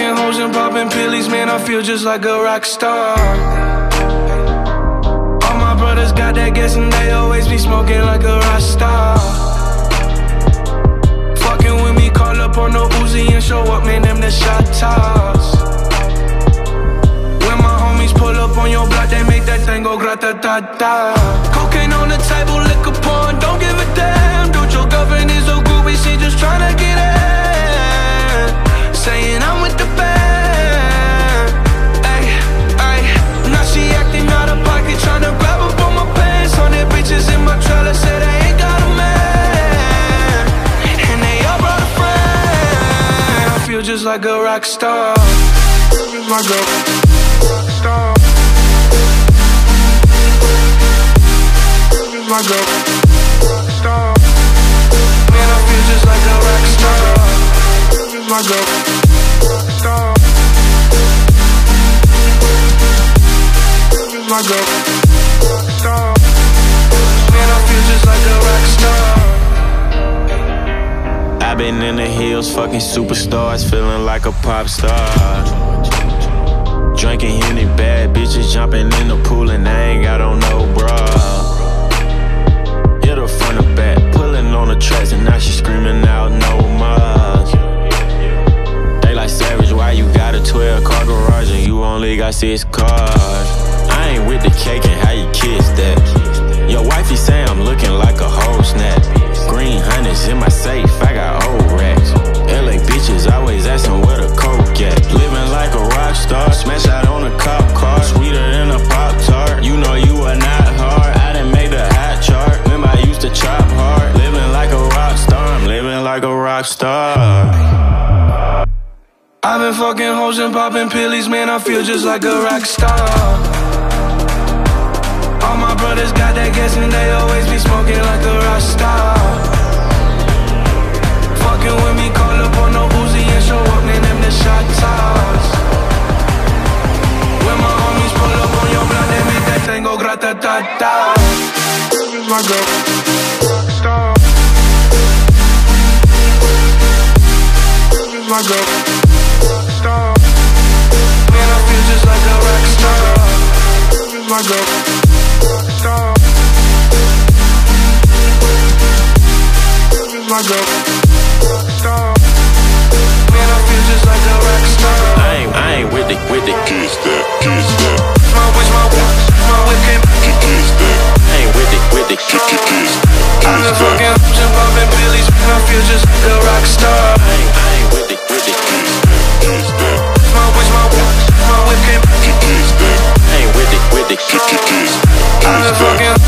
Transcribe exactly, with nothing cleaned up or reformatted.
fucking hoes and popping pillies, man, I feel just like a rock star. All my brothers got that gas and they always be smoking like a rock star. Fucking with me, call up on the Uzi and show up, man, them the shot toss. When my homies pull up on your block, they make that thing go grata-ta-ta. Cocaine on the table, liquor porn, don't give a damn. Dude, your girlfriend is a groupie, she just tryna get in. Saying I'm with the band. Ay, ay. Now she acting out of pocket, tryna grab up on my pants. On their bitches in my trailer, say they ain't got a man. And they all brought a friend. I feel just like a rock star. Just like a rock star. Just like a rock star. Man, I feel just like a rock star. Just like a star. Just like a star. Man, I feel just like a rock star. I've been in the hills, fucking superstars, feeling like a pop star. Drinking Henny, bad bitches jumping in the pool, and I ain't got on no bra. Hit her front or back, pulling on the tracks, and now she screaming out no more. They like Savage, why you got a twelve car garage and you only got six cars? I ain't with the cake and how you kiss that. Your wifey say I'm looking like a whole snap. Green hundreds in my safe, I got old racks. L A bitches always asking where the coke at. Living like a rock star, smash out on a cop car, sweeter than a Pop-Tart. You know you are not hard, I done made the hot chart. Remember I used to chop hard. Living like a rock star, I'm living like a rock star. I've been fucking hoes and popping pillies, man, I feel just like a rock star. All my brothers got that gas and they always be smoking like a rock star. Fucking with me, call up on the Uzi and show up, man, them the shot toss. When my homies pull up on your block, they make that thing go grata-ta-ta. Just like a rock star. Just like a star. Man, I feel just like a rock star. Just like a star. Just like a star. Man, I feel just like a rock star. I ain't, I ain't with the, with the kiss that, kiss that. My wish, my wish, my whip came kiss that. I ain't with the, with the kiss, kiss, kiss. I've been fucking hoes and popping pillies, man, I feel just like a rock star. I ain't, I ain't with the, with the kiss that, kiss that. My wish, my wish, my whip came kiss that. I ain't with the, with the kiss, kiss, kiss. I've been fucking